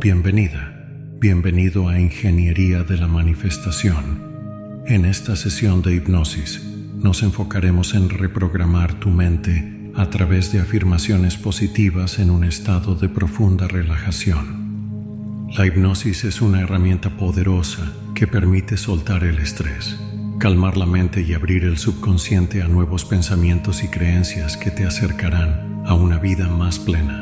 Bienvenida, bienvenido a Ingeniería de la Manifestación. En esta sesión de hipnosis nos enfocaremos en reprogramar tu mente a través de afirmaciones positivas en un estado de profunda relajación. La hipnosis es una herramienta poderosa que permite soltar el estrés, calmar la mente y abrir el subconsciente a nuevos pensamientos y creencias que te acercarán a una vida más plena.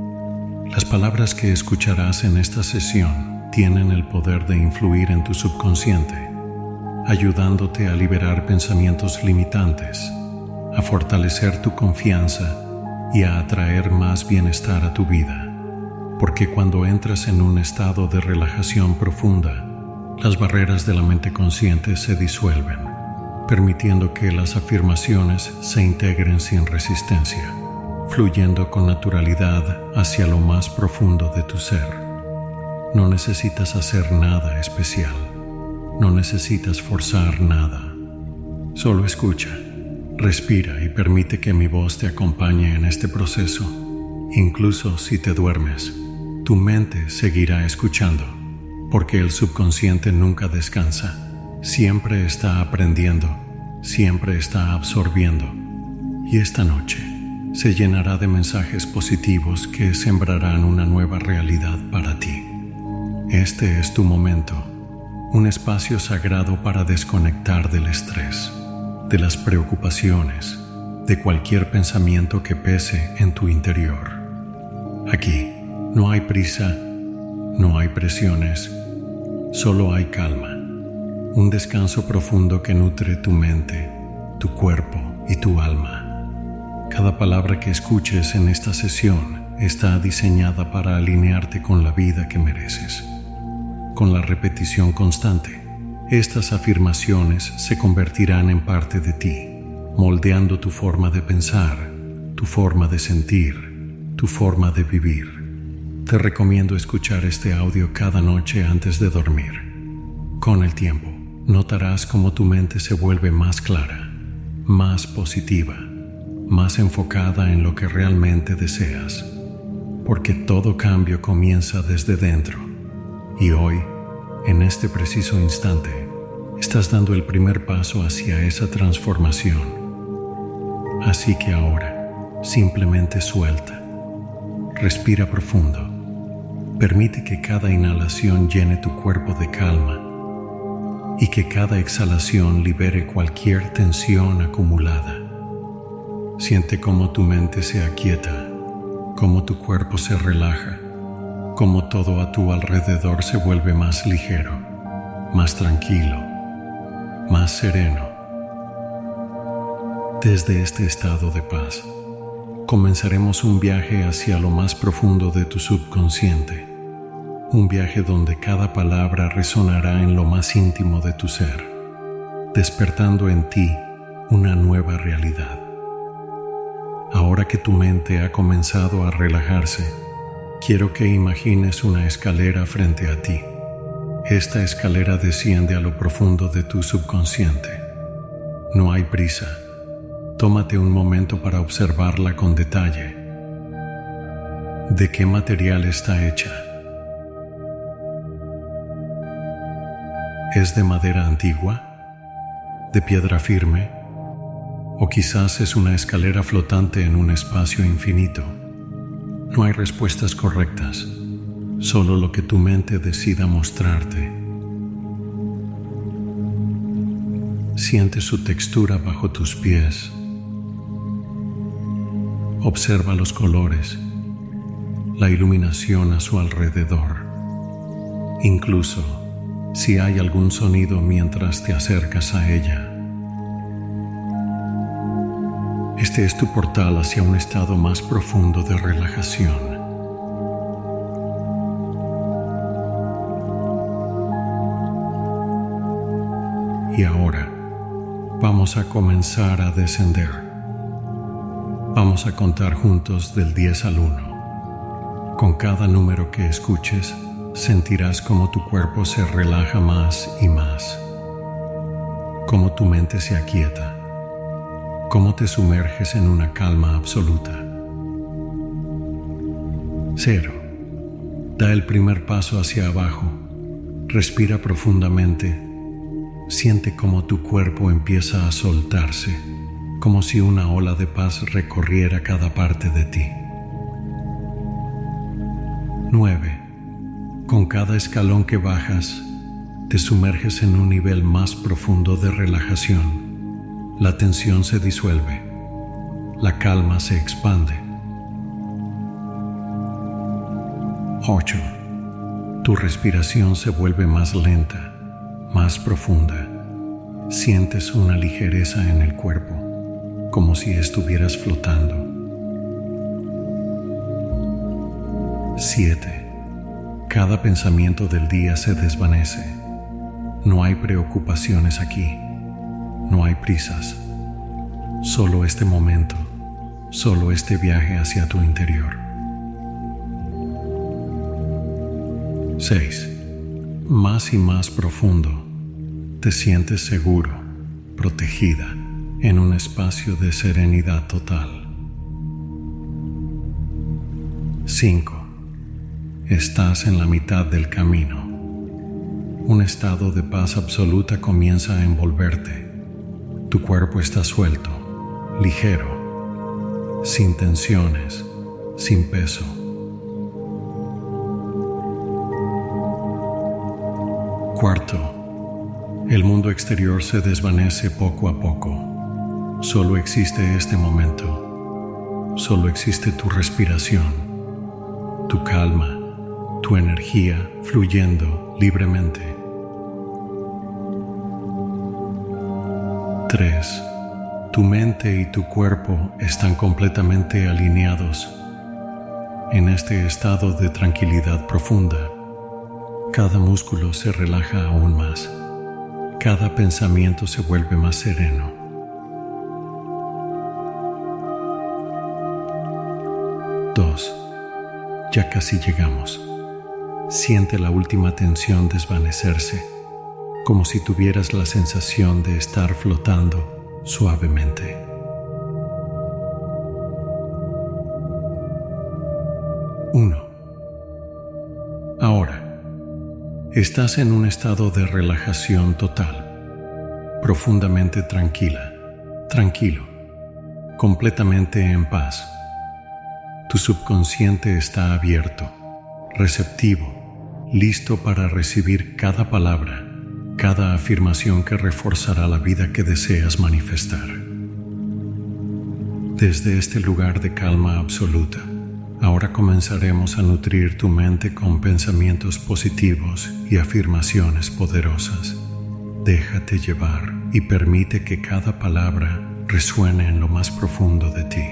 Las palabras que escucharás en esta sesión tienen el poder de influir en tu subconsciente, ayudándote a liberar pensamientos limitantes, a fortalecer tu confianza y a atraer más bienestar a tu vida. Porque cuando entras en un estado de relajación profunda, las barreras de la mente consciente se disuelven, permitiendo que las afirmaciones se integren sin resistencia, fluyendo con naturalidad hacia lo más profundo de tu ser. No necesitas hacer nada especial, no necesitas forzar nada. Solo escucha, respira y permite que mi voz te acompañe en este proceso. Incluso si te duermes, tu mente seguirá escuchando, porque el subconsciente nunca descansa, siempre está aprendiendo, siempre está absorbiendo. Y esta noche se llenará de mensajes positivos que sembrarán una nueva realidad para ti. Este es tu momento, un espacio sagrado para desconectar del estrés, de las preocupaciones, de cualquier pensamiento que pese en tu interior. Aquí no hay prisa, no hay presiones, solo hay calma, un descanso profundo que nutre tu mente, tu cuerpo y tu alma. Cada palabra que escuches en esta sesión está diseñada para alinearte con la vida que mereces. Con la repetición constante, estas afirmaciones se convertirán en parte de ti, moldeando tu forma de pensar, tu forma de sentir, tu forma de vivir. Te recomiendo escuchar este audio cada noche antes de dormir. Con el tiempo, notarás cómo tu mente se vuelve más clara, más positiva, más enfocada en lo que realmente deseas, porque todo cambio comienza desde dentro. Y hoy, en este preciso instante, estás dando el primer paso hacia esa transformación. Así que ahora, simplemente suelta. Respira profundo. Permite que cada inhalación llene tu cuerpo de calma y que cada exhalación libere cualquier tensión acumulada. Siente cómo tu mente se aquieta, cómo tu cuerpo se relaja, cómo todo a tu alrededor se vuelve más ligero, más tranquilo, más sereno. Desde este estado de paz, comenzaremos un viaje hacia lo más profundo de tu subconsciente, un viaje donde cada palabra resonará en lo más íntimo de tu ser, despertando en ti una nueva realidad. Ahora que tu mente ha comenzado a relajarse, quiero que imagines una escalera frente a ti. Esta escalera desciende a lo profundo de tu subconsciente. No hay prisa. Tómate un momento para observarla con detalle. ¿De qué material está hecha? ¿Es de madera antigua? ¿De piedra firme? ¿O quizás es una escalera flotante en un espacio infinito? No hay respuestas correctas, solo lo que tu mente decida mostrarte. Siente su textura bajo tus pies. Observa los colores, la iluminación a su alrededor. Incluso si hay algún sonido mientras te acercas a ella. Este es tu portal hacia un estado más profundo de relajación. Y ahora, vamos a comenzar a descender. Vamos a contar juntos del 10 al 1. Con cada número que escuches, sentirás cómo tu cuerpo se relaja más y más, cómo tu mente se aquieta, cómo te sumerges en una calma absoluta. 0. Da el primer paso hacia abajo. Respira profundamente. Siente cómo tu cuerpo empieza a soltarse, como si una ola de paz recorriera cada parte de ti. 9. Con cada escalón que bajas, te sumerges en un nivel más profundo de relajación. La tensión se disuelve. La calma se expande. 8. Tu respiración se vuelve más lenta, más profunda. Sientes una ligereza en el cuerpo, como si estuvieras flotando. 7. Cada pensamiento del día se desvanece. No hay preocupaciones aquí. No hay prisas. Solo este momento, solo este viaje hacia tu interior. 6. Más y más profundo, te sientes seguro, protegida, en un espacio de serenidad total. 5. Estás en la mitad del camino. Un estado de paz absoluta comienza a envolverte. Tu cuerpo está suelto, ligero, sin tensiones, sin peso. 4. El mundo exterior se desvanece poco a poco. Solo existe este momento. Solo existe tu respiración, tu calma, tu energía fluyendo libremente. 3. Tu mente y tu cuerpo están completamente alineados. En este estado de tranquilidad profunda, cada músculo se relaja aún más. Cada pensamiento se vuelve más sereno. 2. Ya casi llegamos. Siente la última tensión desvanecerse, como si tuvieras la sensación de estar flotando suavemente. 1. Ahora, estás en un estado de relajación total, profundamente tranquila, tranquilo, completamente en paz. Tu subconsciente está abierto, receptivo, listo para recibir cada palabra, cada afirmación que reforzará la vida que deseas manifestar. Desde este lugar de calma absoluta, ahora comenzaremos a nutrir tu mente con pensamientos positivos y afirmaciones poderosas. Déjate llevar y permite que cada palabra resuene en lo más profundo de ti.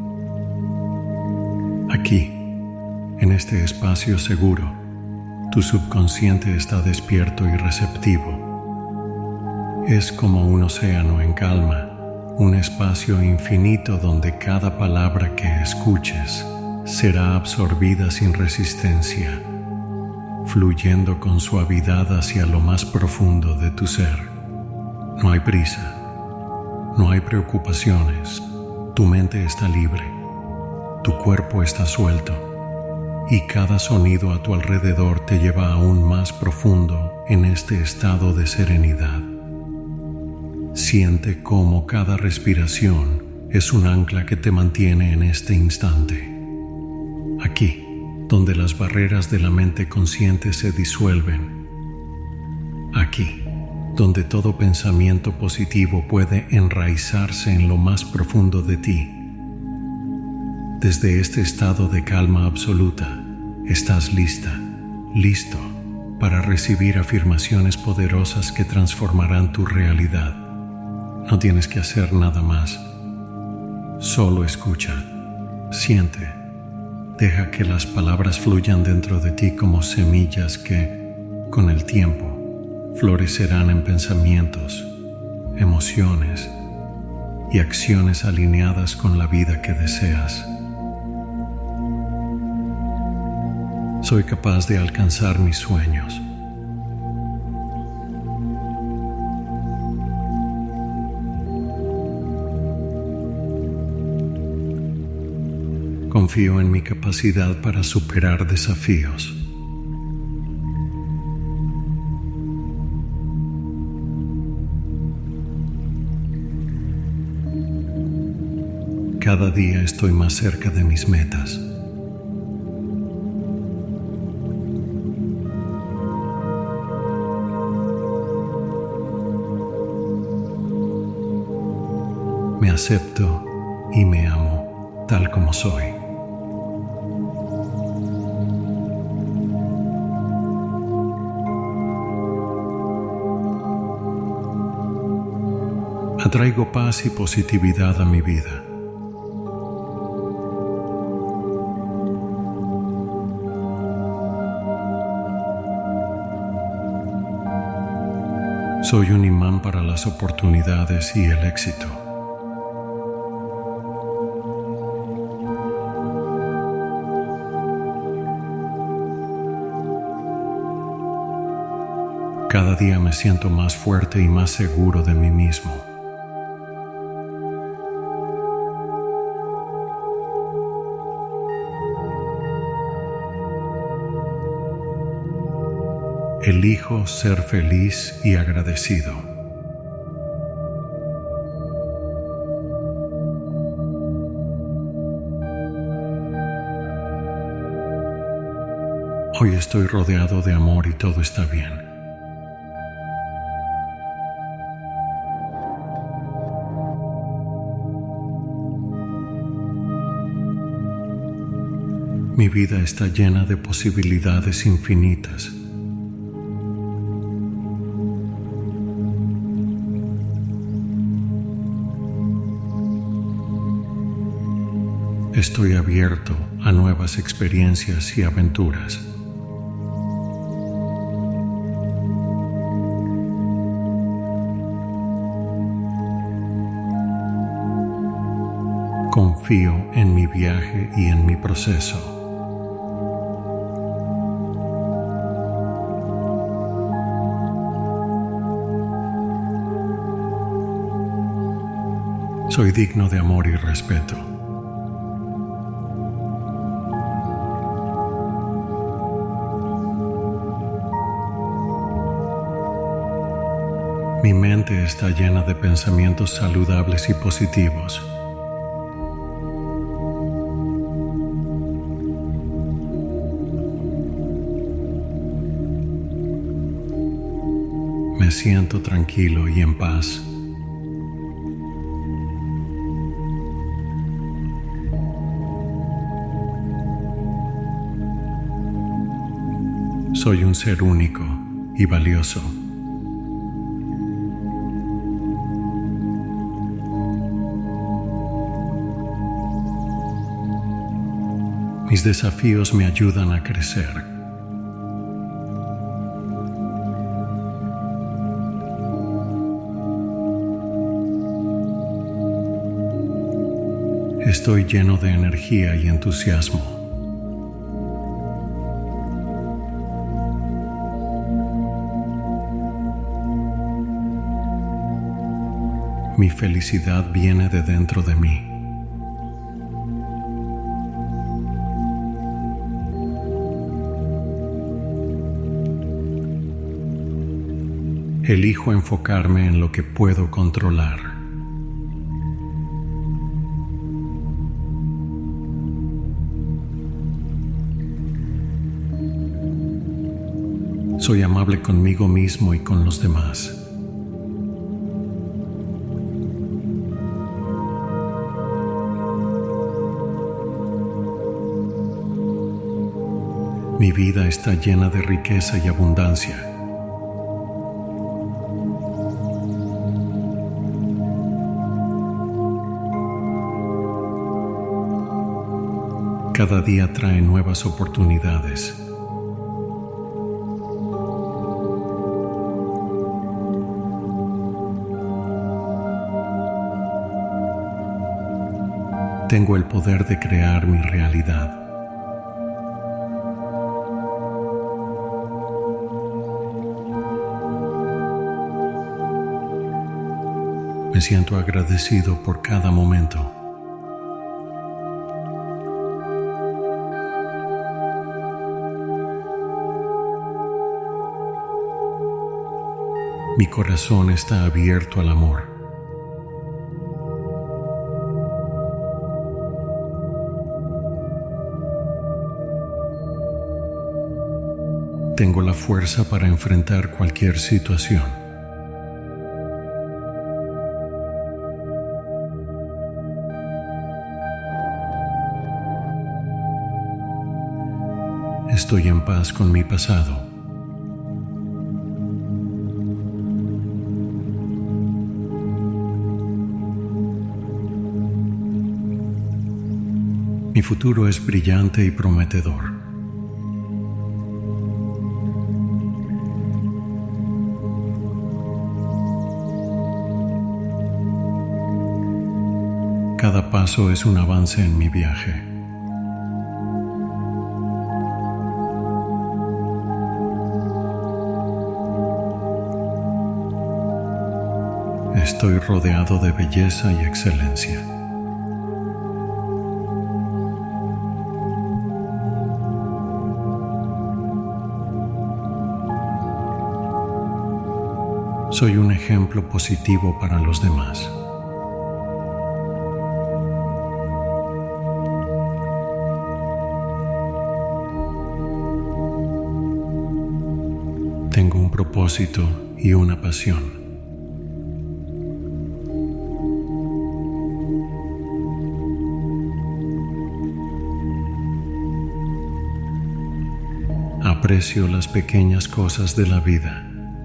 Aquí, en este espacio seguro, tu subconsciente está despierto y receptivo. Es como un océano en calma, un espacio infinito donde cada palabra que escuches será absorbida sin resistencia, fluyendo con suavidad hacia lo más profundo de tu ser. No hay prisa, no hay preocupaciones, tu mente está libre, tu cuerpo está suelto, y cada sonido a tu alrededor te lleva aún más profundo en este estado de serenidad. Siente cómo cada respiración es un ancla que te mantiene en este instante. Aquí, donde las barreras de la mente consciente se disuelven. Aquí, donde todo pensamiento positivo puede enraizarse en lo más profundo de ti. Desde este estado de calma absoluta, estás lista, listo para recibir afirmaciones poderosas que transformarán tu realidad. No tienes que hacer nada más. Solo escucha, siente. Deja que las palabras fluyan dentro de ti como semillas que, con el tiempo, florecerán en pensamientos, emociones y acciones alineadas con la vida que deseas. Soy capaz de alcanzar mis sueños. Confío en mi capacidad para superar desafíos. Cada día estoy más cerca de mis metas. Me acepto y me amo tal como soy. Atraigo paz y positividad a mi vida. Soy un imán para las oportunidades y el éxito. Cada día me siento más fuerte y más seguro de mí mismo. Elijo ser feliz y agradecido. Hoy estoy rodeado de amor y todo está bien. Mi vida está llena de posibilidades infinitas. Estoy abierto a nuevas experiencias y aventuras. Confío en mi viaje y en mi proceso. Soy digno de amor y respeto. Mi mente está llena de pensamientos saludables y positivos. Me siento tranquilo y en paz. Soy un ser único y valioso. Mis desafíos me ayudan a crecer. Estoy lleno de energía y entusiasmo. Mi felicidad viene de dentro de mí. Elijo enfocarme en lo que puedo controlar. Soy amable conmigo mismo y con los demás. Mi vida está llena de riqueza y abundancia. Cada día trae nuevas oportunidades. Tengo el poder de crear mi realidad. Me siento agradecido por cada momento. Mi corazón está abierto al amor. Tengo la fuerza para enfrentar cualquier situación. Estoy en paz con mi pasado. Mi futuro es brillante y prometedor. Cada paso es un avance en mi viaje. Estoy rodeado de belleza y excelencia. Soy un ejemplo positivo para los demás. Tengo un propósito y una pasión. Aprecio las pequeñas cosas de la vida.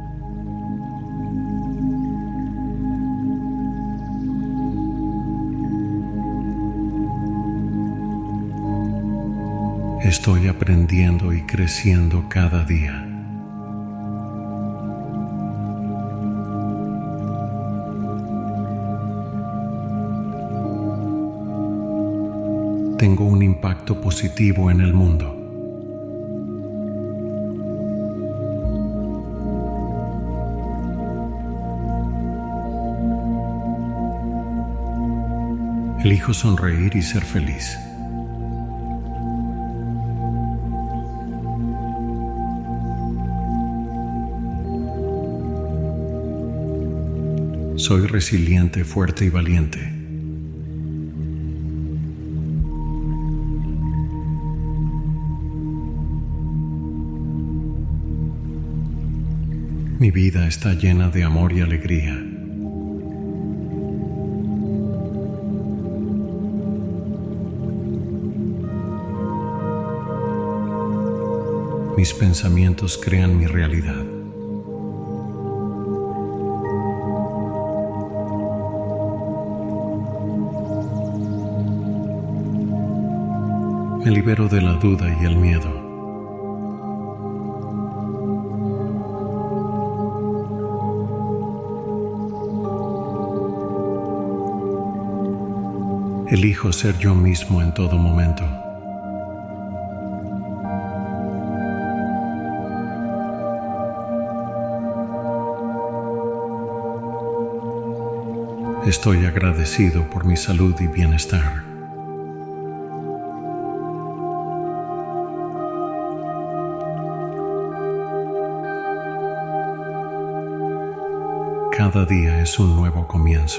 Estoy aprendiendo y creciendo cada día. Tengo un impacto positivo en el mundo. Elijo sonreír y ser feliz. Soy resiliente, fuerte y valiente. Mi vida está llena de amor y alegría. Mis pensamientos crean mi realidad. Me libero de la duda y el miedo. Elijo ser yo mismo en todo momento. Estoy agradecido por mi salud y bienestar. Cada día es un nuevo comienzo.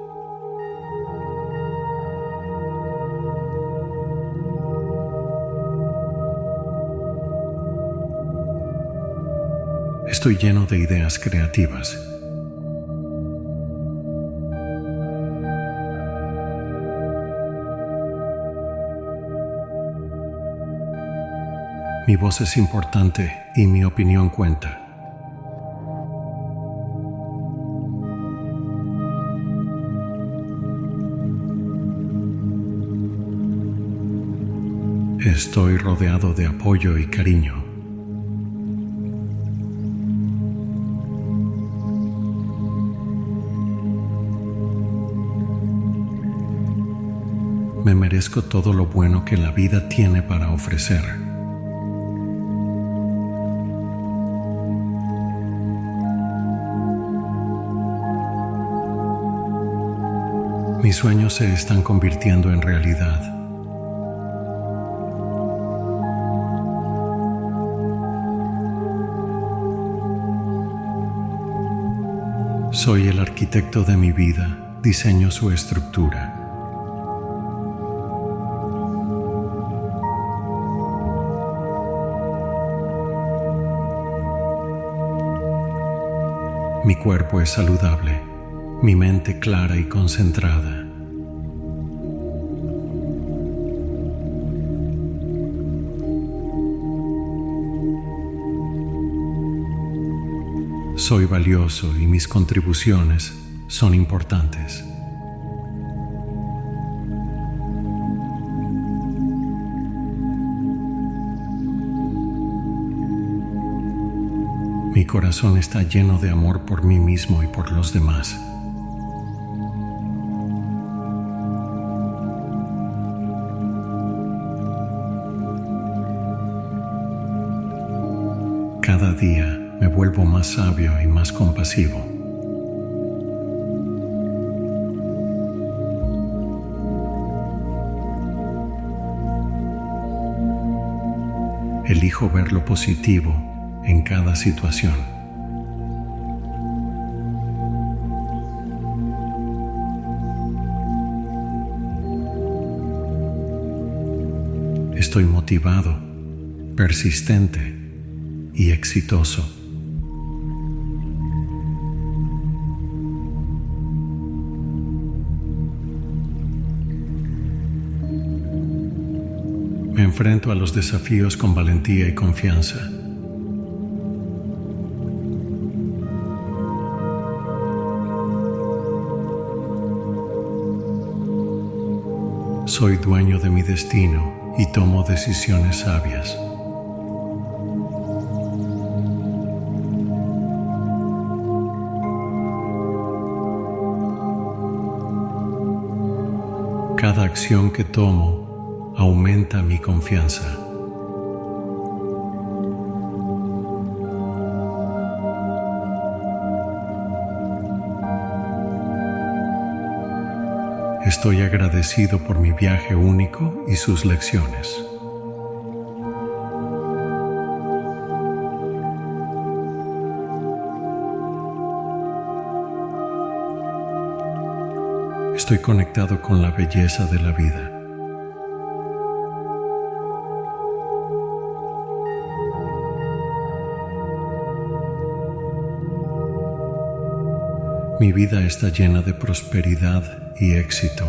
Estoy lleno de ideas creativas. Mi voz es importante y mi opinión cuenta. Estoy rodeado de apoyo y cariño. Me merezco todo lo bueno que la vida tiene para ofrecer. Mis sueños se están convirtiendo en realidad. Soy el arquitecto de mi vida, diseño su estructura. Mi cuerpo es saludable, mi mente clara y concentrada. Soy valioso y mis contribuciones son importantes. Mi corazón está lleno de amor por mí mismo y por los demás. Cada día me vuelvo más sabio y más compasivo. Elijo ver lo positivo en cada situación. Estoy motivado, persistente y exitoso. Me enfrento a los desafíos con valentía y confianza. Soy dueño de mi destino y tomo decisiones sabias. Cada acción que tomo aumenta mi confianza. Estoy agradecido por mi viaje único y sus lecciones. Estoy conectado con la belleza de la vida. Mi vida está llena de prosperidad y éxito.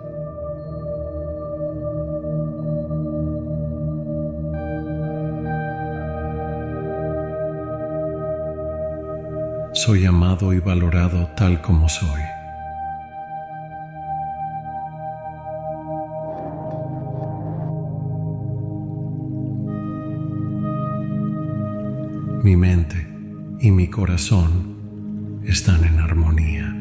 Soy amado y valorado tal como soy. Mi mente y mi corazón están en armonía.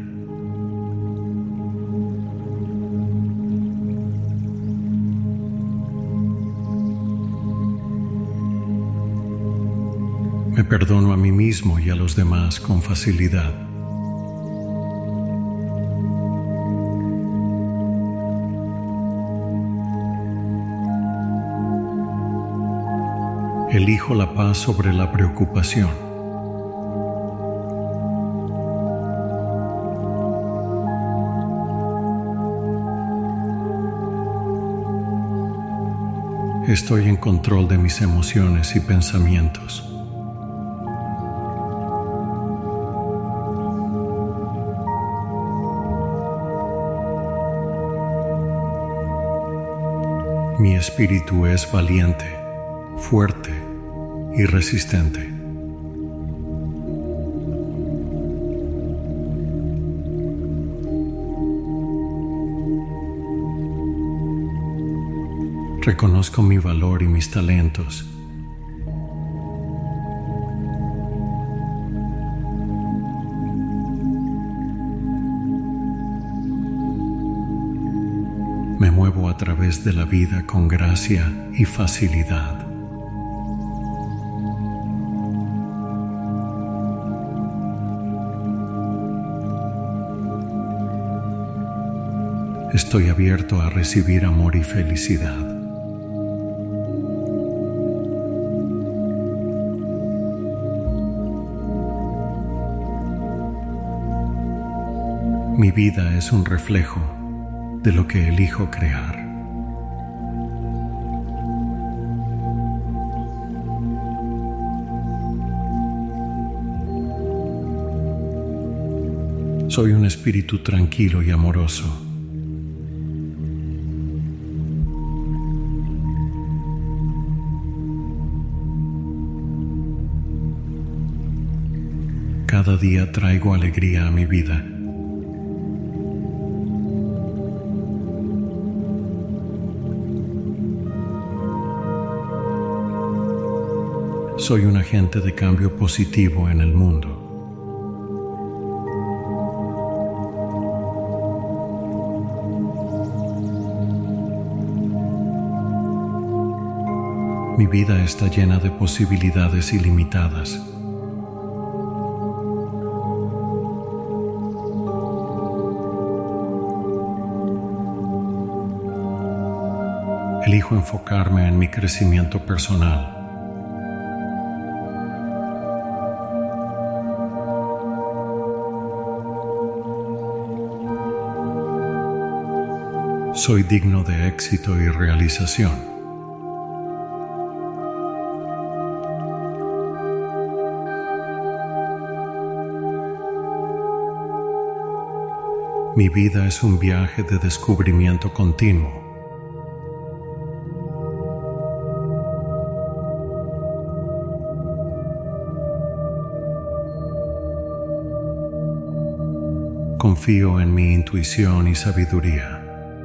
Me perdono a mí mismo y a los demás con facilidad. Elijo la paz sobre la preocupación. Estoy en control de mis emociones y pensamientos. Mi espíritu es valiente, fuerte y resistente. Reconozco mi valor y mis talentos. Me muevo a través de la vida con gracia y facilidad. Estoy abierto a recibir amor y felicidad. Mi vida es un reflejo de lo que elijo crear. Soy un espíritu tranquilo y amoroso. Cada día traigo alegría a mi vida. Soy un agente de cambio positivo en el mundo. Mi vida está llena de posibilidades ilimitadas. Elijo enfocarme en mi crecimiento personal. Soy digno de éxito y realización. Mi vida es un viaje de descubrimiento continuo. Confío en mi intuición y sabiduría.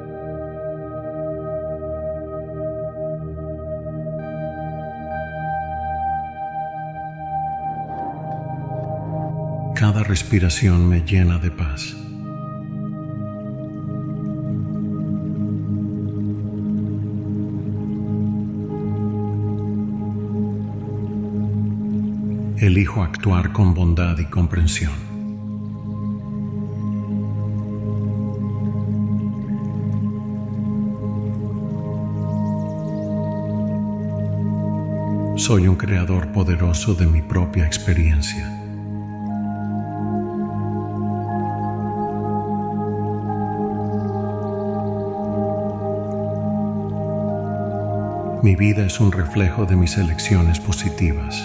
Cada respiración me llena de paz. Elijo actuar con bondad y comprensión. Soy un creador poderoso de mi propia experiencia. Mi vida es un reflejo de mis elecciones positivas.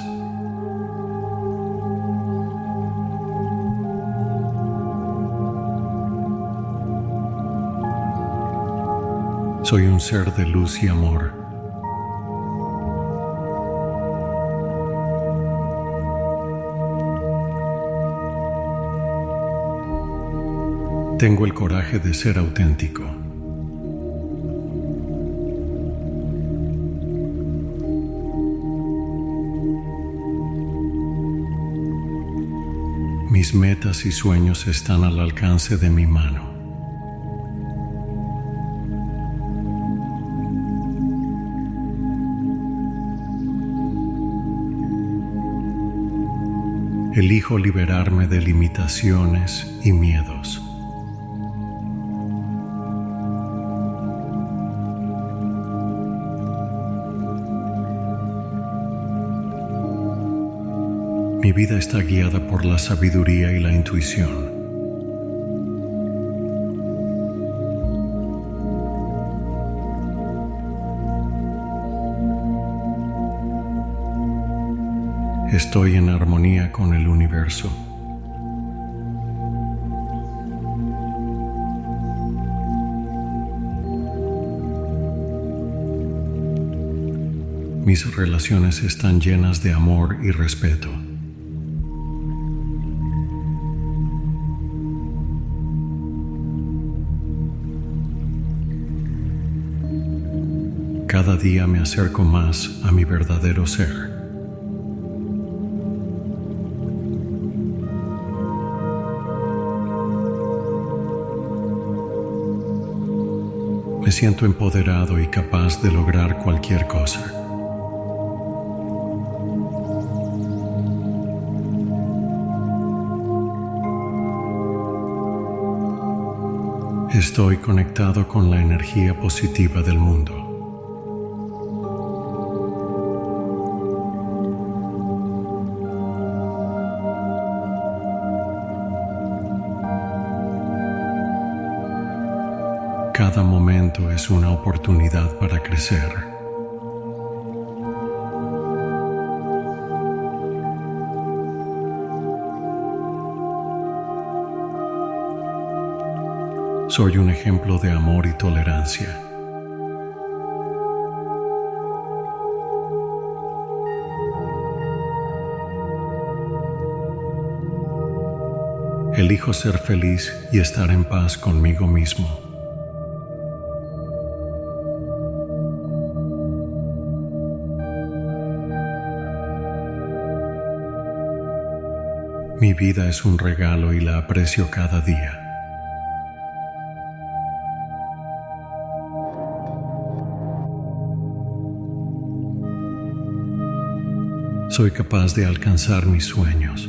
Soy un ser de luz y amor. Tengo el coraje de ser auténtico. Mis metas y sueños están al alcance de mi mano. Elijo liberarme de limitaciones y miedos. Mi vida está guiada por la sabiduría y la intuición. Estoy en armonía con el universo. Mis relaciones están llenas de amor y respeto. Cada día me acerco más a mi verdadero ser. Me siento empoderado y capaz de lograr cualquier cosa. Estoy conectado con la energía positiva del mundo. Cada momento es una oportunidad para crecer. Soy un ejemplo de amor y tolerancia. Elijo ser feliz y estar en paz conmigo mismo. Mi vida es un regalo y la aprecio cada día. Soy capaz de alcanzar mis sueños.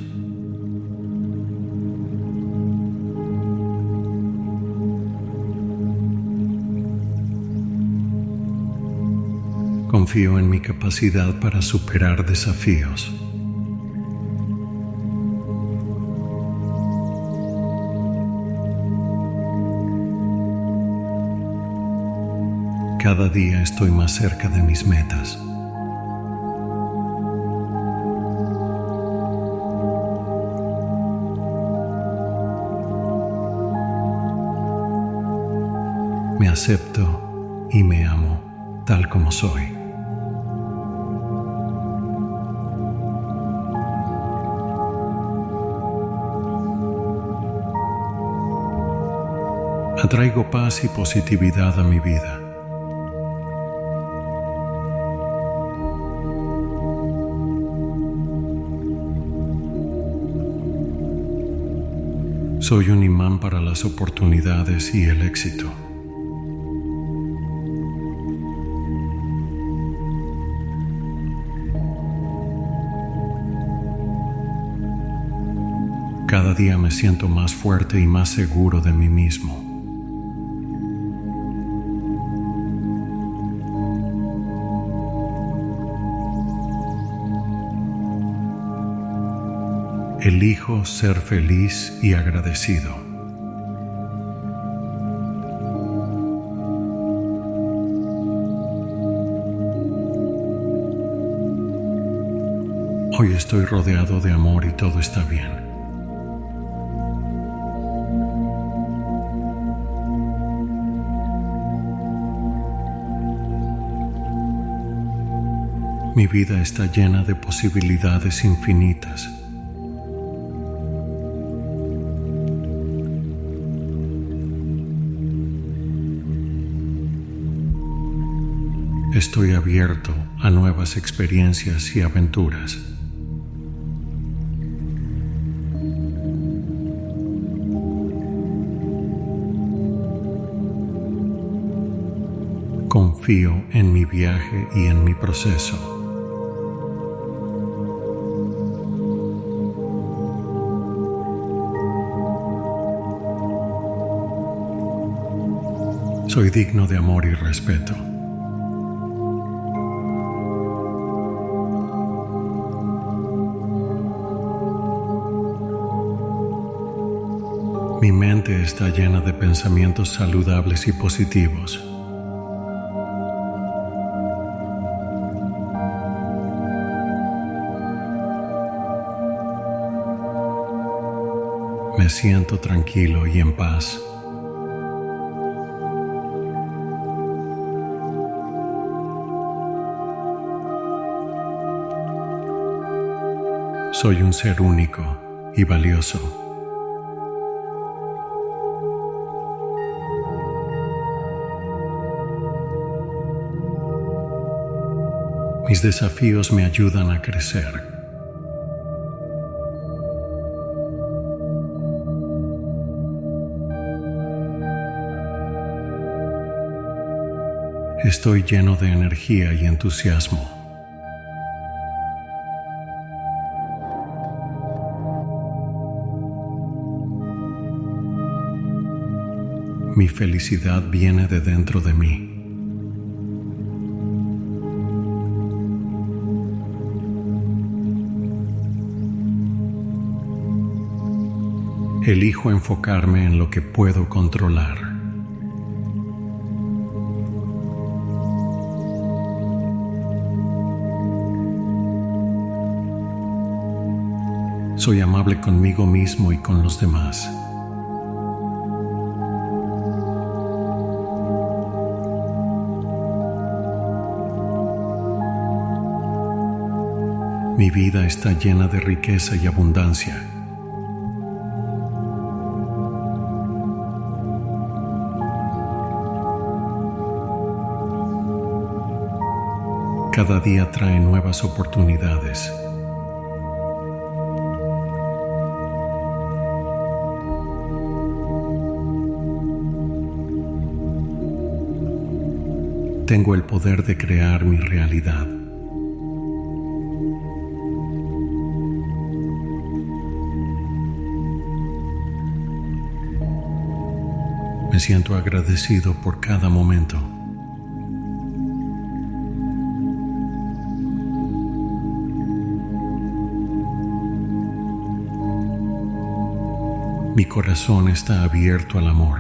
Confío en mi capacidad para superar desafíos. Cada día estoy más cerca de mis metas. Me acepto y me amo tal como soy. Atraigo paz y positividad a mi vida. Soy un imán para las oportunidades y el éxito. Cada día me siento más fuerte y más seguro de mí mismo. Elijo ser feliz y agradecido. Hoy estoy rodeado de amor y todo está bien. Mi vida está llena de posibilidades infinitas. Estoy abierto a nuevas experiencias y aventuras. Confío en mi viaje y en mi proceso. Soy digno de amor y respeto. Mi mente está llena de pensamientos saludables y positivos. Me siento tranquilo y en paz. Soy un ser único y valioso. Mis desafíos me ayudan a crecer. Estoy lleno de energía y entusiasmo. Mi felicidad viene de dentro de mí. Elijo enfocarme en lo que puedo controlar. Soy amable conmigo mismo y con los demás. Mi vida está llena de riqueza y abundancia. Cada día trae nuevas oportunidades. Tengo el poder de crear mi realidad. Me siento agradecido por cada momento. Mi corazón está abierto al amor.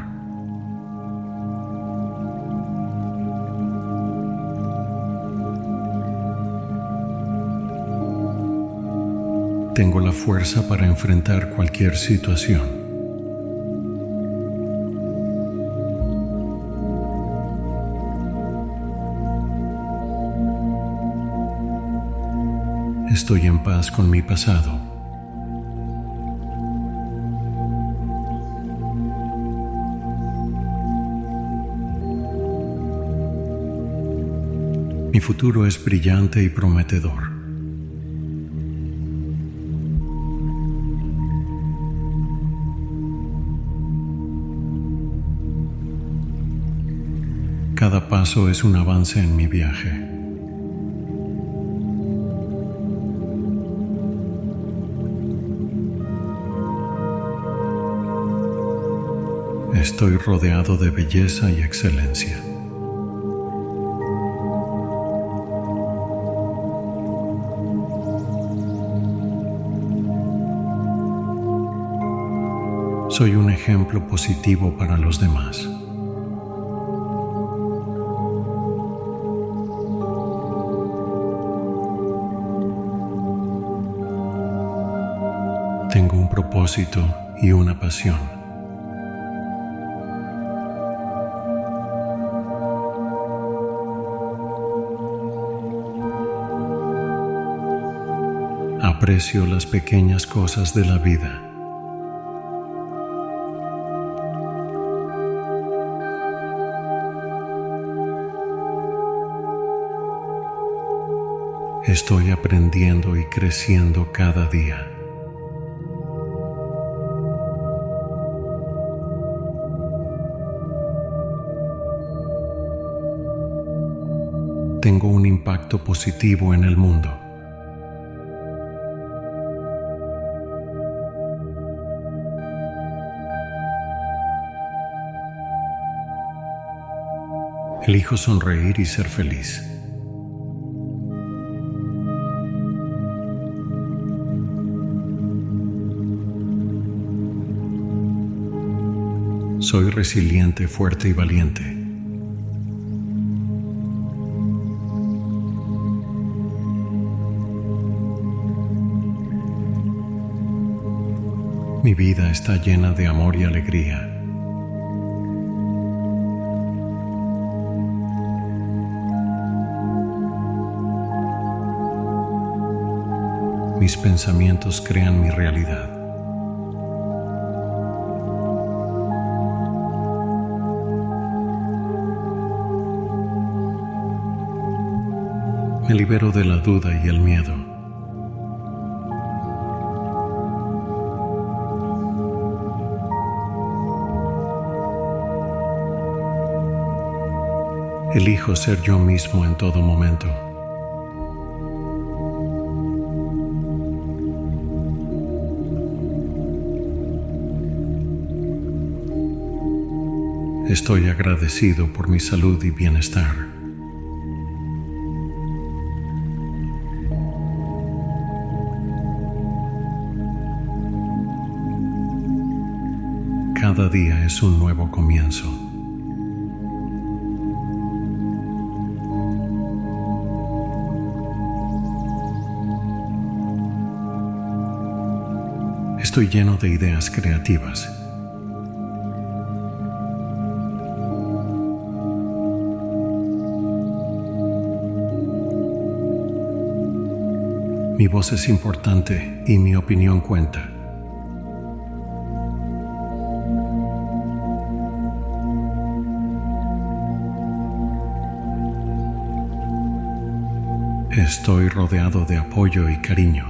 Tengo la fuerza para enfrentar cualquier situación. Estoy en paz con mi pasado. Mi futuro es brillante y prometedor. Cada paso es un avance en mi viaje. Estoy rodeado de belleza y excelencia. Soy un ejemplo positivo para los demás. Tengo un propósito y una pasión. Aprecio las pequeñas cosas de la vida. Estoy aprendiendo y creciendo cada día. Tengo un impacto positivo en el mundo. Elijo sonreír y ser feliz. Soy resiliente, fuerte y valiente. Mi vida está llena de amor y alegría. Mis pensamientos crean mi realidad. Me libero de la duda y el miedo. Elijo ser yo mismo en todo momento. Estoy agradecido por mi salud y bienestar. Cada día es un nuevo comienzo. Estoy lleno de ideas creativas. Mi voz es importante y mi opinión cuenta. Estoy rodeado de apoyo y cariño.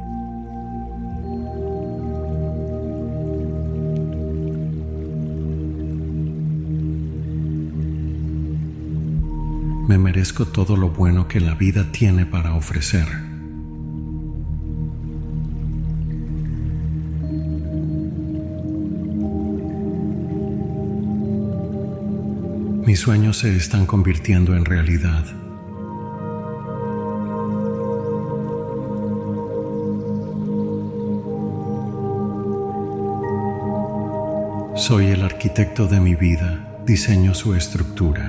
Me merezco todo lo bueno que la vida tiene para ofrecer. Mis sueños se están convirtiendo en realidad. Soy el arquitecto de mi vida, diseño su estructura.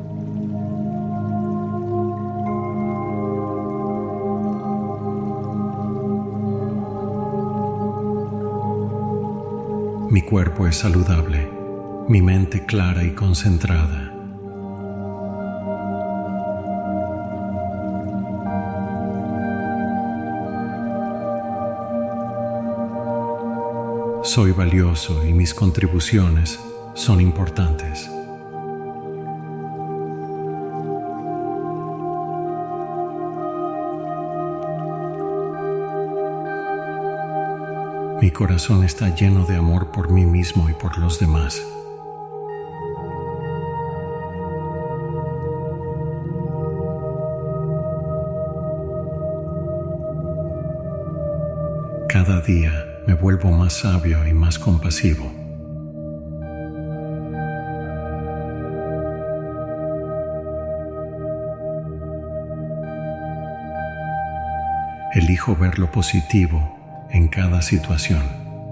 Mi cuerpo es saludable, mi mente clara y concentrada. Soy valioso y mis contribuciones son importantes. Mi corazón está lleno de amor por mí mismo y por los demás. Cada día me vuelvo más sabio y más compasivo. Elijo ver lo positivo en cada situación.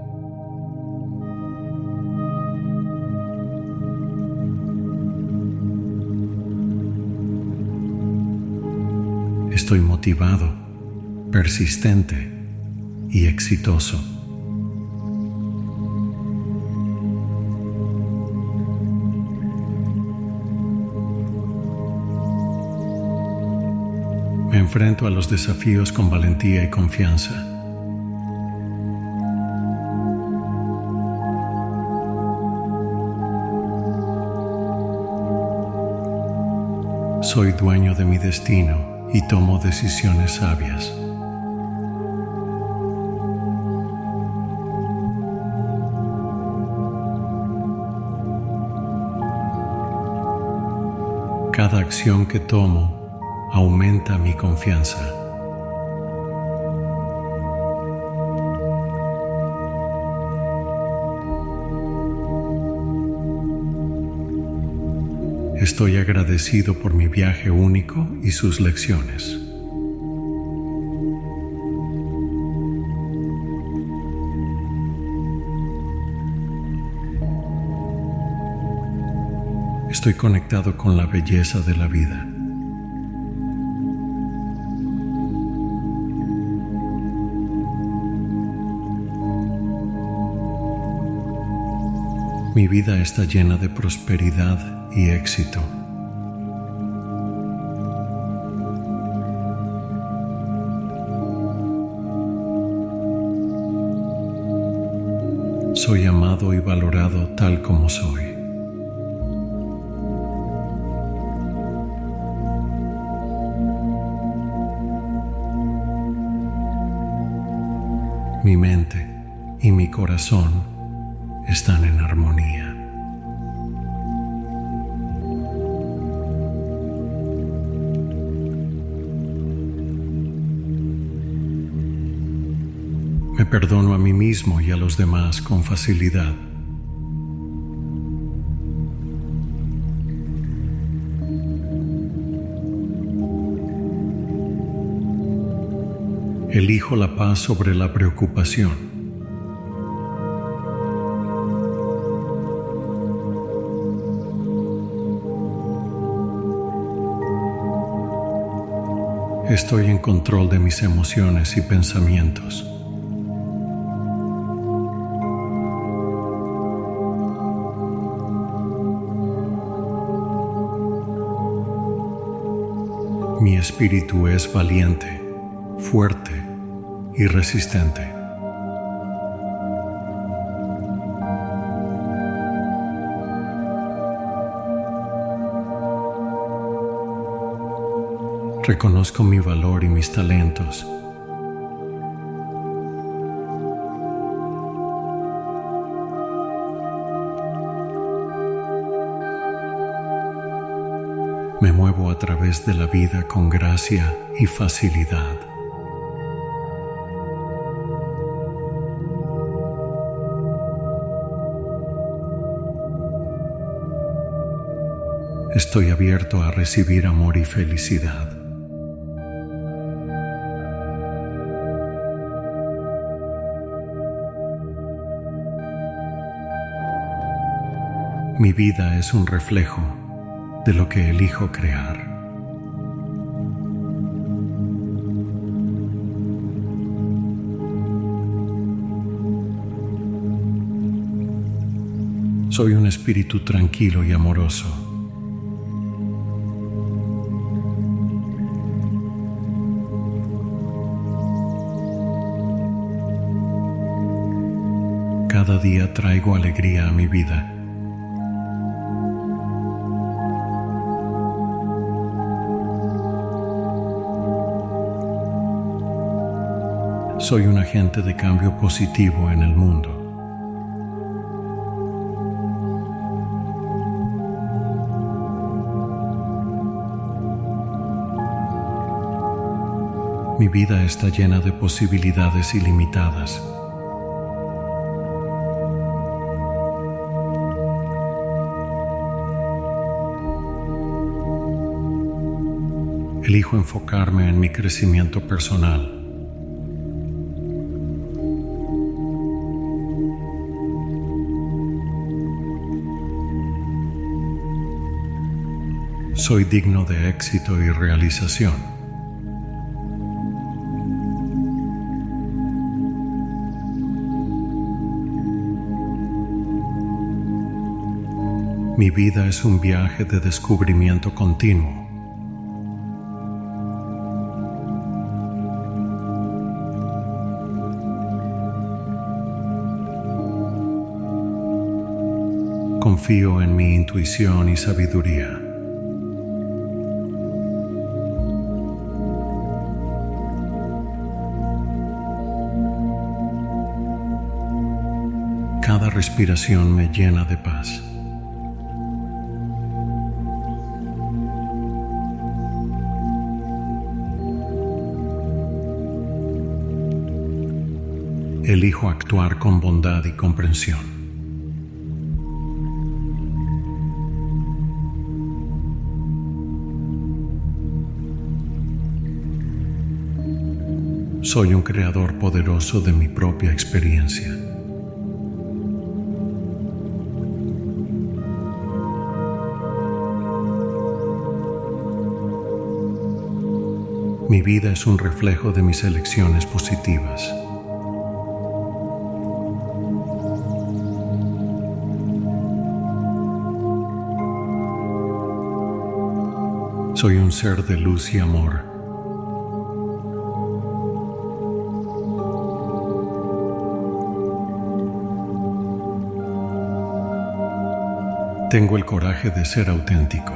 Estoy motivado, persistente y exitoso. Me enfrento a los desafíos con valentía y confianza. Soy dueño de mi destino y tomo decisiones sabias. Cada acción que tomo aumenta mi confianza. Estoy agradecido por mi viaje único y sus lecciones. Estoy conectado con la belleza de la vida. Mi vida está llena de prosperidad y éxito. Soy amado y valorado tal como soy. Mi mente y mi corazón están en armonía. Me perdono a mí mismo y a los demás con facilidad. Elijo la paz sobre la preocupación. Estoy en control de mis emociones y pensamientos. Mi espíritu es valiente, fuerte y resistente. Reconozco mi valor y mis talentos. Me muevo a través de la vida con gracia y facilidad. Estoy abierto a recibir amor y felicidad. Mi vida es un reflejo de lo que elijo crear. Soy un espíritu tranquilo y amoroso. Cada día traigo alegría a mi vida. Soy un agente de cambio positivo en el mundo. Mi vida está llena de posibilidades ilimitadas. Elijo enfocarme en mi crecimiento personal. Soy digno de éxito y realización. Mi vida es un viaje de descubrimiento continuo. Confío en mi intuición y sabiduría. Cada respiración me llena de paz. Elijo actuar con bondad y comprensión. Soy un creador poderoso de mi propia experiencia. Mi vida es un reflejo de mis elecciones positivas. Soy un ser de luz y amor. Tengo el coraje de ser auténtico.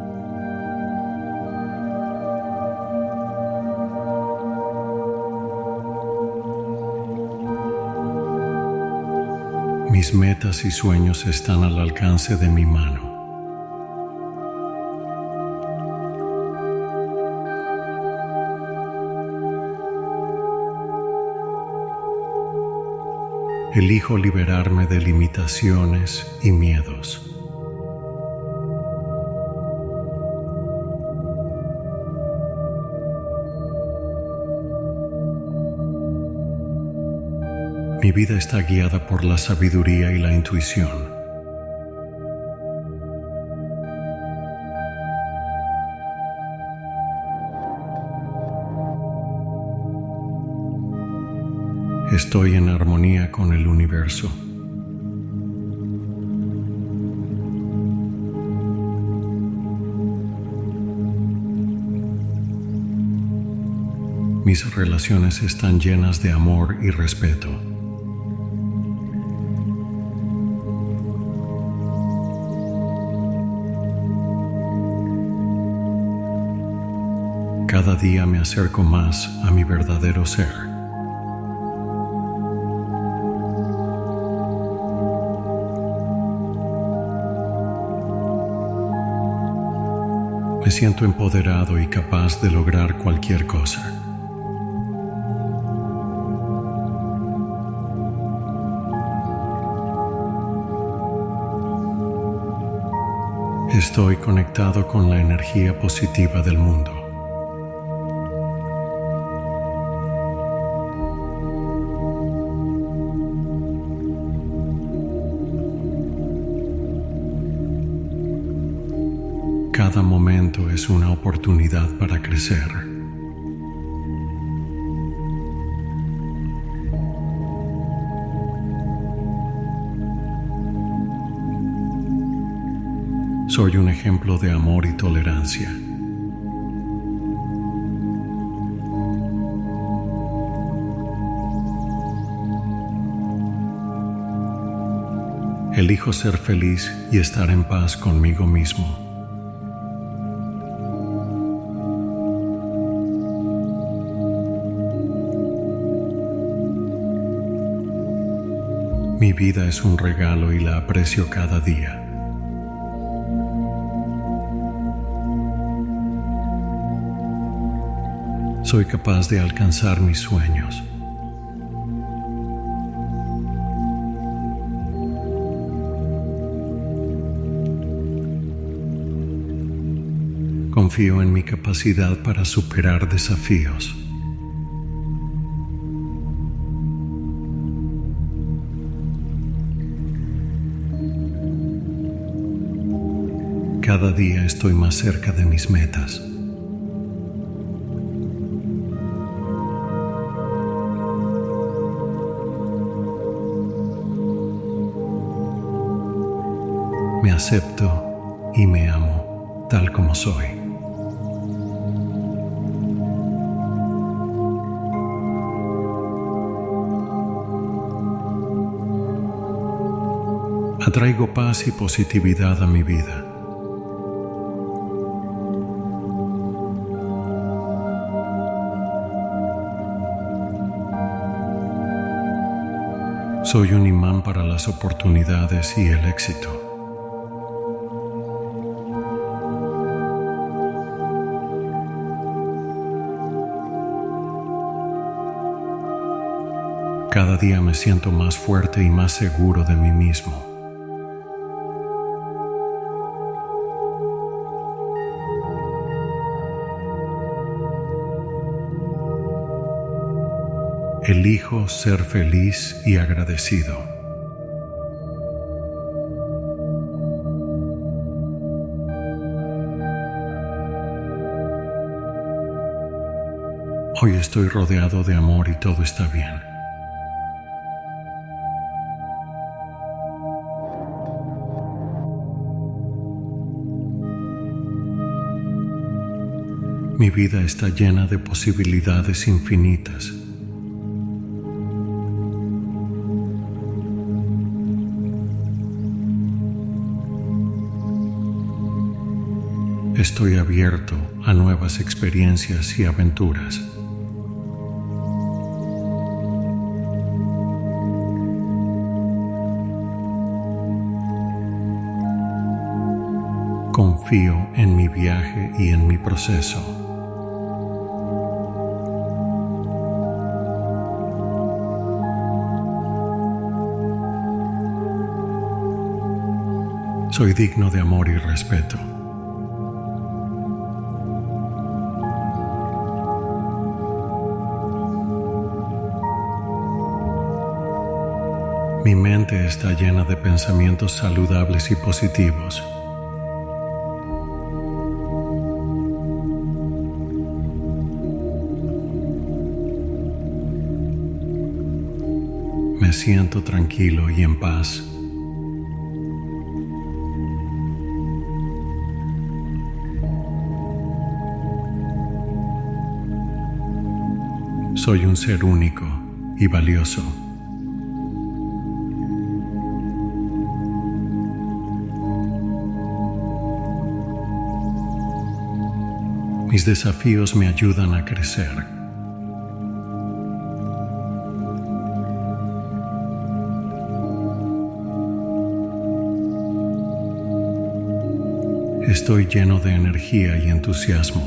Mis metas y sueños están al alcance de mi mano. Elijo liberarme de limitaciones y miedos. Mi vida está guiada por la sabiduría y la intuición. Estoy en armonía con el universo. Mis relaciones están llenas de amor y respeto. Cada día me acerco más a mi verdadero ser. Me siento empoderado y capaz de lograr cualquier cosa. Estoy conectado con la energía positiva del mundo. Cada momento es una oportunidad para crecer. Soy un ejemplo de amor y tolerancia. Elijo ser feliz y estar en paz conmigo mismo. Mi vida es un regalo y la aprecio cada día. Soy capaz de alcanzar mis sueños. Confío en mi capacidad para superar desafíos. Cada día estoy más cerca de mis metas. Me acepto y me amo tal como soy. Atraigo paz y positividad a mi vida. Soy un imán para las oportunidades y el éxito. Cada día me siento más fuerte y más seguro de mí mismo. Elijo ser feliz y agradecido. Hoy estoy rodeado de amor y todo está bien. Mi vida está llena de posibilidades infinitas. Estoy abierto a nuevas experiencias y aventuras. Confío en mi viaje y en mi proceso. Soy digno de amor y respeto. Mi mente está llena de pensamientos saludables y positivos. Me siento tranquilo y en paz. Soy un ser único y valioso. Mis desafíos me ayudan a crecer. Estoy lleno de energía y entusiasmo.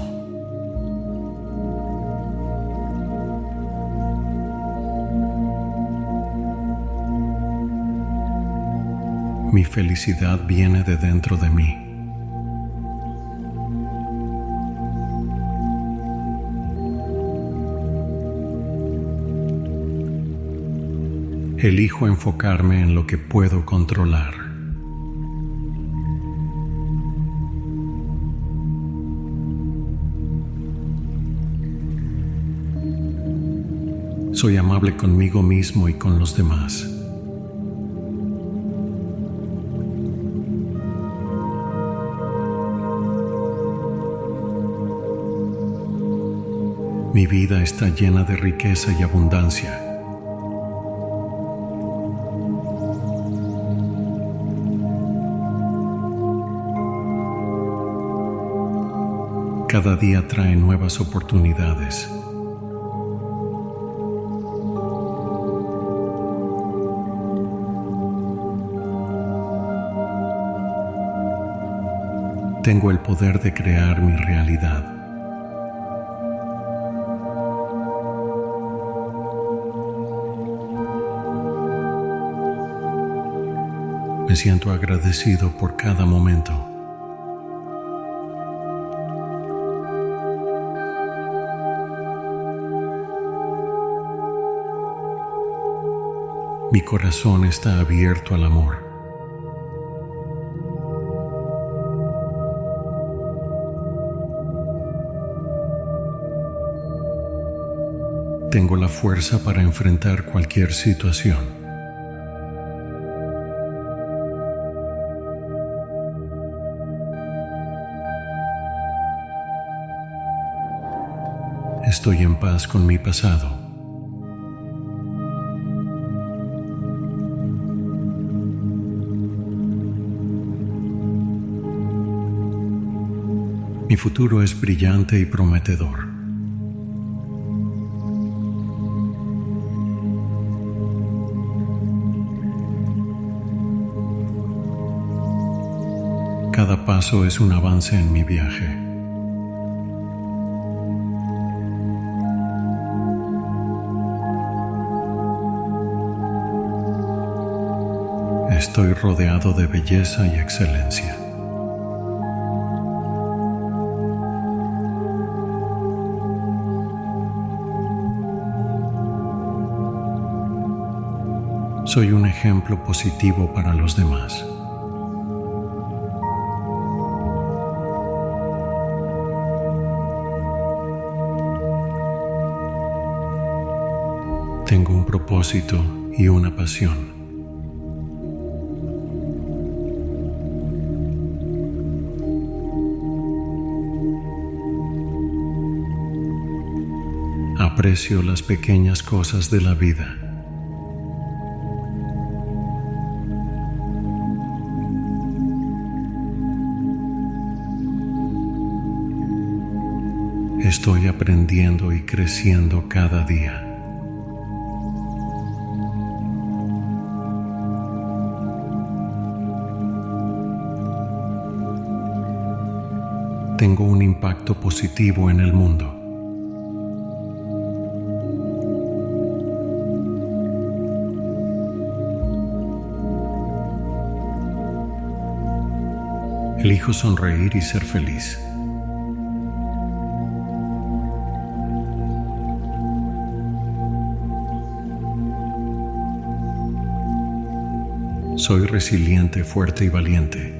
Mi felicidad viene de dentro de mí. Elijo enfocarme en lo que puedo controlar. Soy amable conmigo mismo y con los demás. Mi vida está llena de riqueza y abundancia. Cada día trae nuevas oportunidades. Tengo el poder de crear mi realidad. Me siento agradecido por cada momento. Mi corazón está abierto al amor. Tengo la fuerza para enfrentar cualquier situación. Estoy en paz con mi pasado. Mi futuro es brillante y prometedor. Cada paso es un avance en mi viaje. Estoy rodeado de belleza y excelencia. Soy un ejemplo positivo para los demás. Tengo un propósito y una pasión. Aprecio las pequeñas cosas de la vida. Estoy aprendiendo y creciendo cada día. Tengo un impacto positivo en el mundo. Elijo sonreír y ser feliz. Soy resiliente, fuerte y valiente.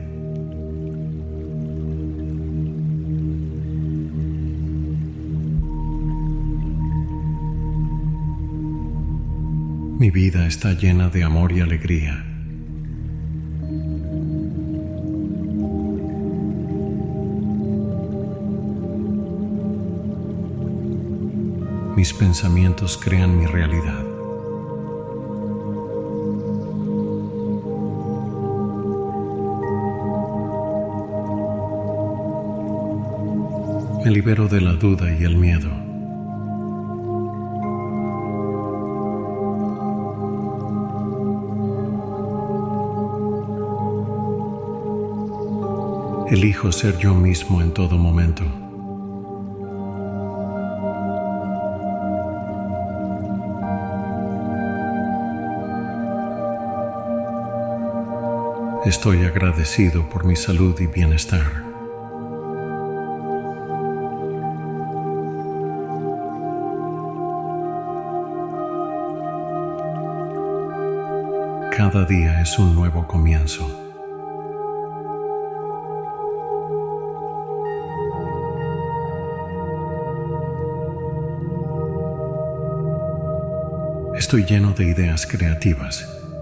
Mi vida está llena de amor y alegría. Mis pensamientos crean mi realidad. Me libero de la duda y el miedo. Elijo ser yo mismo en todo momento. Estoy agradecido por mi salud y bienestar. Cada día es un nuevo comienzo. Estoy lleno de ideas creativas.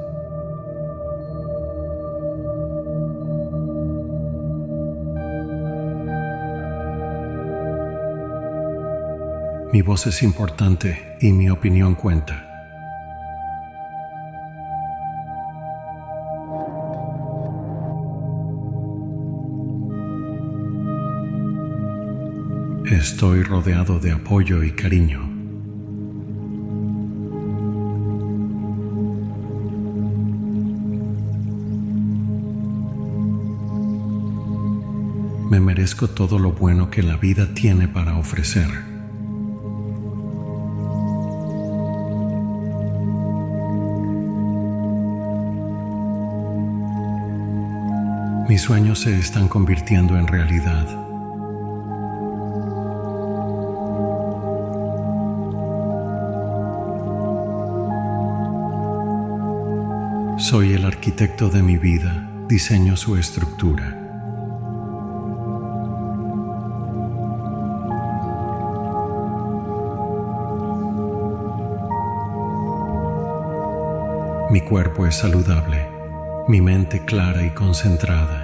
Mi voz es importante y mi opinión cuenta. Estoy rodeado de apoyo y cariño. Me merezco todo lo bueno que la vida tiene para ofrecer. Mis sueños se están convirtiendo en realidad. Soy el arquitecto de mi vida, diseño su estructura. Mi cuerpo es saludable, mi mente clara y concentrada.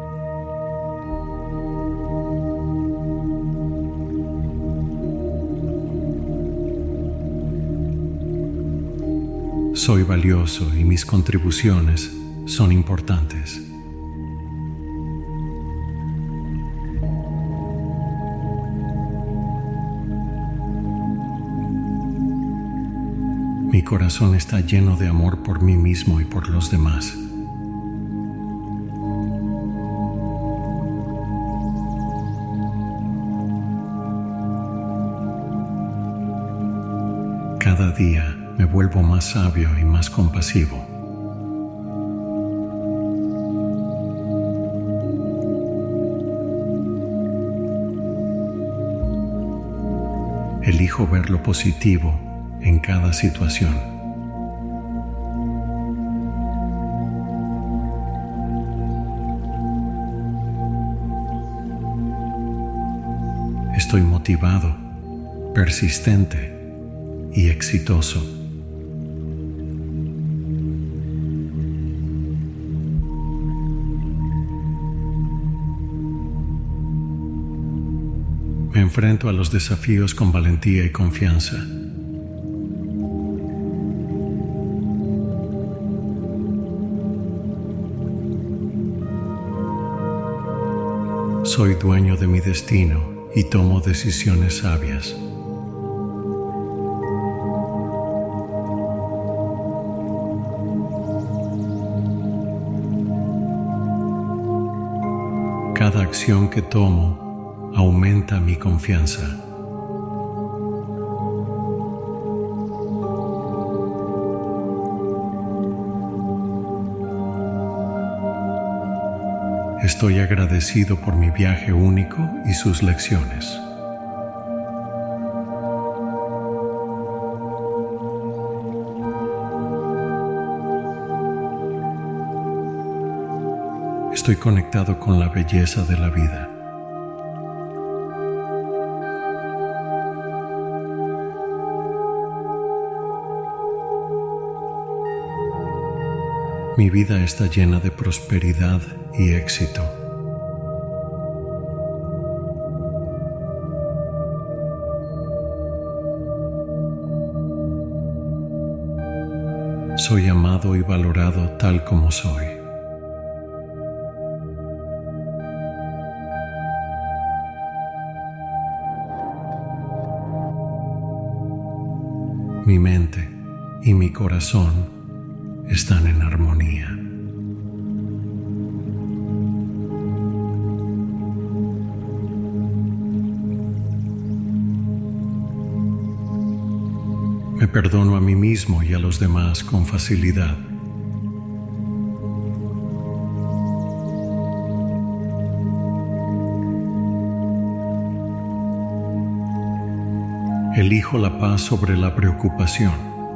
Soy valioso y mis contribuciones son importantes. Mi corazón está lleno de amor por mí mismo y por los demás. Cada día me vuelvo más sabio y más compasivo. Elijo ver lo positivo en cada situación. Estoy motivado, persistente y exitoso. Me enfrento a los desafíos con valentía y confianza. Soy dueño de mi destino y tomo decisiones sabias. Cada acción que tomo aumenta mi confianza. Estoy agradecido por mi viaje único y sus lecciones. Estoy conectado con la belleza de la vida. Mi vida está llena de prosperidad y éxito. Soy amado y valorado tal como soy. Mi mente y mi corazón están en armonía. Me perdono a mí mismo y a los demás con facilidad. Elijo la paz sobre la preocupación.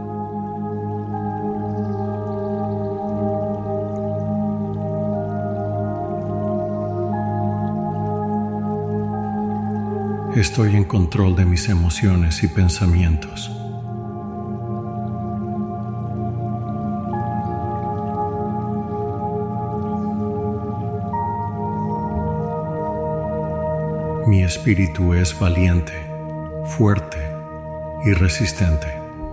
Estoy en control de mis emociones y pensamientos. Mi espíritu es valiente, fuerte y resistente.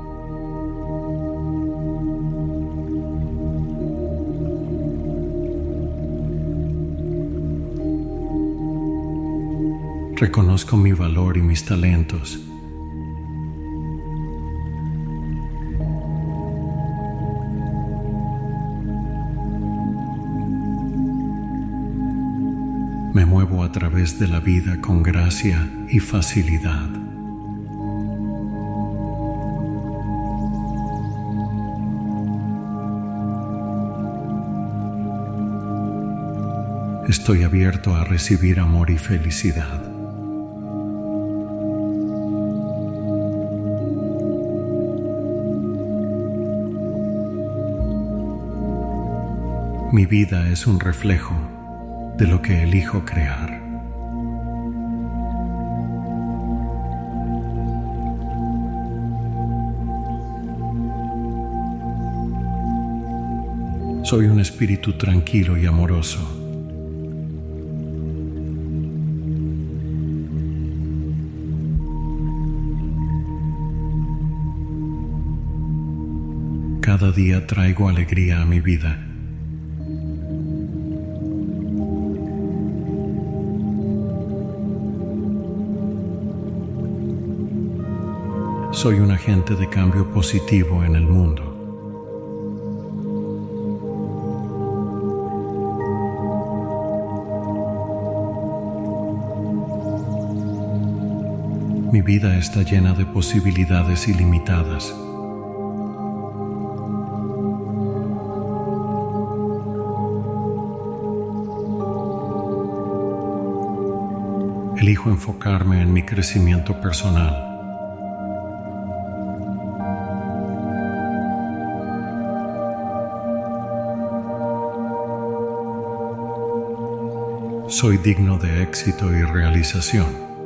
Reconozco mi valor y mis talentos. Me muevo a través de la vida con gracia y facilidad. Estoy abierto a recibir amor y felicidad. Mi vida es un reflejo de lo que elijo crear. Soy un espíritu tranquilo y amoroso. Cada día traigo alegría a mi vida. Soy un agente de cambio positivo en el mundo. Mi vida está llena de posibilidades ilimitadas. Elijo enfocarme en mi crecimiento personal. Soy digno de éxito y realización.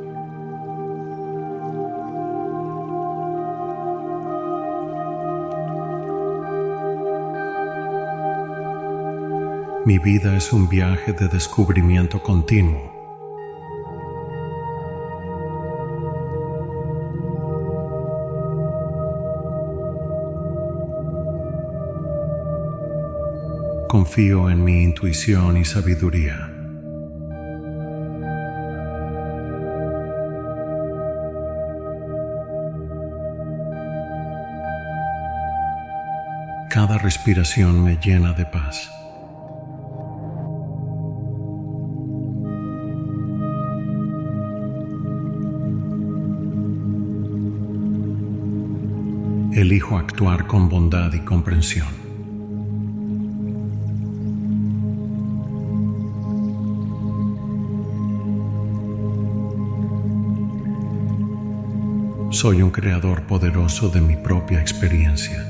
Mi vida es un viaje de descubrimiento continuo. Confío en mi intuición y sabiduría. Cada respiración me llena de paz. Elijo actuar con bondad y comprensión. Soy un creador poderoso de mi propia experiencia.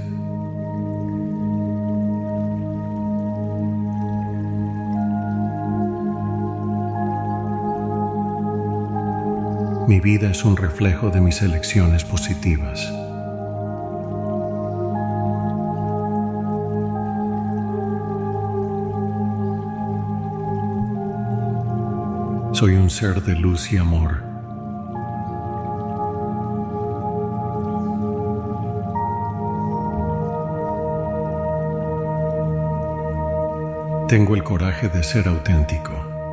Mi vida es un reflejo de mis elecciones positivas. Soy un ser de luz y amor. Tengo el coraje de ser auténtico.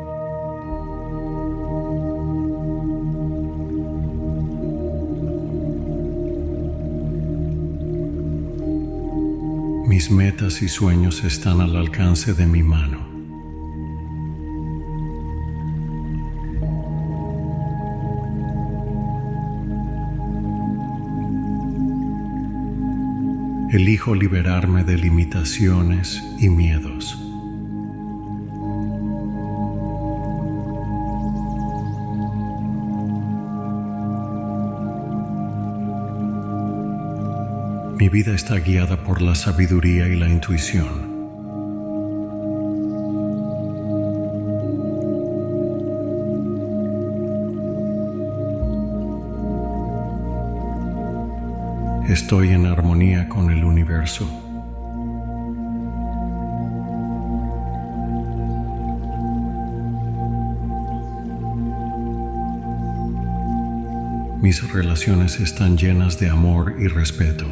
Mis metas y sueños están al alcance de mi mano. Elijo liberarme de limitaciones y miedos. Mi vida está guiada por la sabiduría y la intuición. Estoy en armonía con el universo. Mis relaciones están llenas de amor y respeto.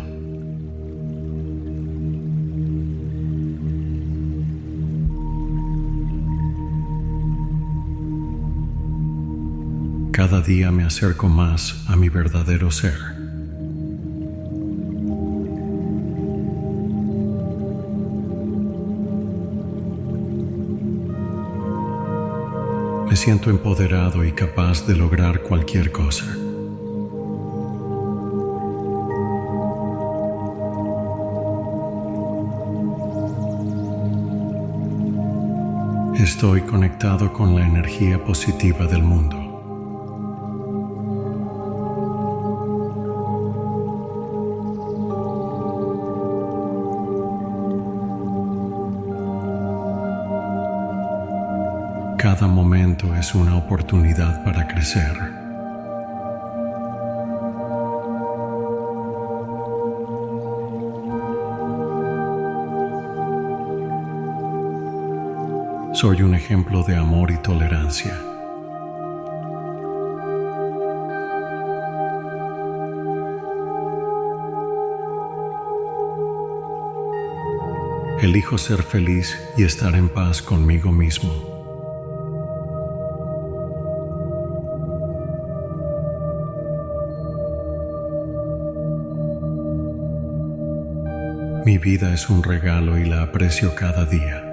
Cada día me acerco más a mi verdadero ser. Me siento empoderado y capaz de lograr cualquier cosa. Estoy conectado con la energía positiva del mundo. Cada momento es una oportunidad para crecer. Soy un ejemplo de amor y tolerancia. Elijo ser feliz y estar en paz conmigo mismo. Mi vida es un regalo y la aprecio cada día.